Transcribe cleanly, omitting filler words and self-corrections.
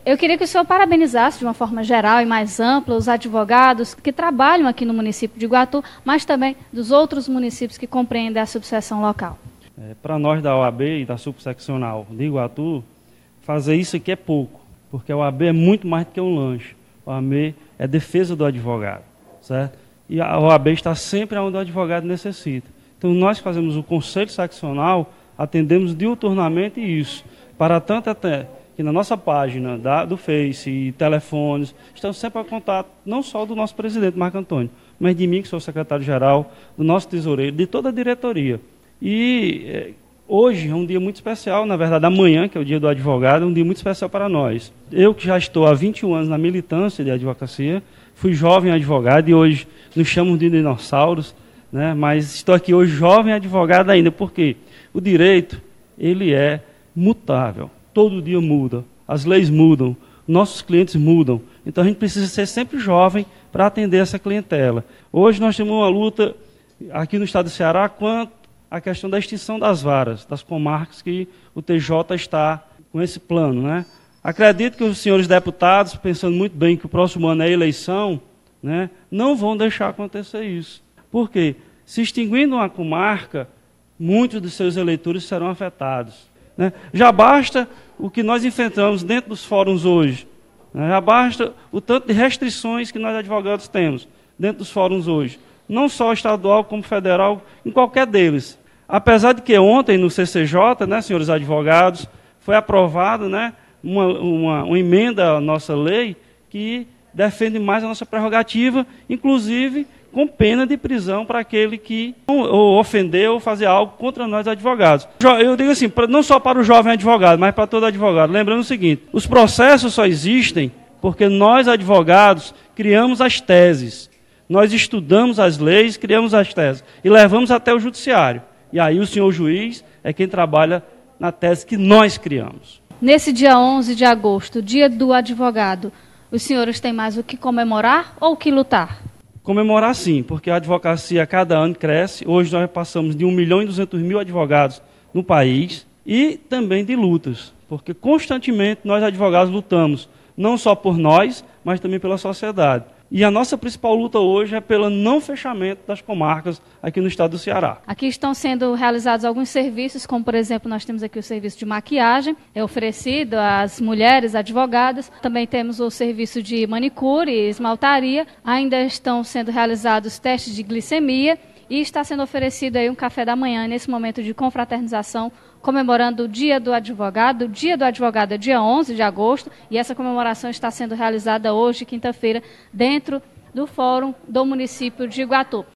Eu queria que o senhor parabenizasse de uma forma geral e mais ampla os advogados que trabalham aqui no município de Iguatu, mas também dos outros municípios que compreendem a subseção local. Para nós da OAB e da subseccional de Iguatu, fazer isso aqui é pouco, porque a OAB é muito mais do que um lanche. A OAB é defesa do advogado, certo? E a OAB está sempre onde o advogado necessita. Então nós fazemos o conselho seccional, atendemos diuturnamente isso, para tanto até que na nossa página do Face e telefones, estamos sempre a contato, não só do nosso presidente, Marco Antônio, mas de mim, que sou secretário-geral, do nosso tesoureiro, de toda a diretoria. E hoje é um dia muito especial, na verdade amanhã, que é o dia do advogado, é um dia muito especial para nós. Eu que já estou há 21 anos na militância de advocacia, fui jovem advogado e hoje nos chamam de dinossauros, né? Mas estou aqui hoje jovem advogado ainda, porque o direito, ele é mutável. Todo dia muda, as leis mudam, nossos clientes mudam. Então a gente precisa ser sempre jovem para atender essa clientela. Hoje nós temos uma luta aqui no estado do Ceará quanto à questão da extinção das varas, das comarcas, que o TJ está com esse plano, né? Acredito que os senhores deputados, pensando muito bem que o próximo ano é eleição, né, não vão deixar acontecer isso. Por quê? Se extinguindo uma comarca, muitos dos seus eleitores serão afetados, né? Já basta o que nós enfrentamos dentro dos fóruns hoje, né? Já basta o tanto de restrições que nós advogados temos dentro dos fóruns hoje, não só estadual como federal, em qualquer deles. Apesar de que ontem no CCJ, né, senhores advogados, foi aprovado, né, uma emenda à nossa lei que defende mais a nossa prerrogativa, inclusive com pena de prisão para aquele que ou ofendeu ou fazer algo contra nós advogados. Eu digo assim, não só para o jovem advogado, mas para todo advogado. Lembrando o seguinte, os processos só existem porque nós advogados criamos as teses. Nós estudamos as leis, criamos as teses e levamos até o judiciário. E aí o senhor juiz é quem trabalha na tese que nós criamos. Nesse dia 11 de agosto, dia do advogado, os senhores têm mais o que comemorar ou o que lutar? Comemorar sim, porque a advocacia a cada ano cresce. Hoje nós passamos de 1.200.000 advogados no país e também de lutas, porque constantemente nós advogados lutamos, não só por nós, mas também pela sociedade. E a nossa principal luta hoje é pelo não fechamento das comarcas aqui no estado do Ceará. Aqui estão sendo realizados alguns serviços, como por exemplo nós temos aqui o serviço de maquiagem, é oferecido às mulheres advogadas. Também temos o serviço de manicure e esmaltaria. Ainda estão sendo realizados testes de glicemia e está sendo oferecido aí um café da manhã nesse momento de confraternização, comemorando o Dia do Advogado. O Dia do Advogado é dia 11 de agosto e essa comemoração está sendo realizada hoje, quinta-feira, dentro do Fórum do município de Iguatu.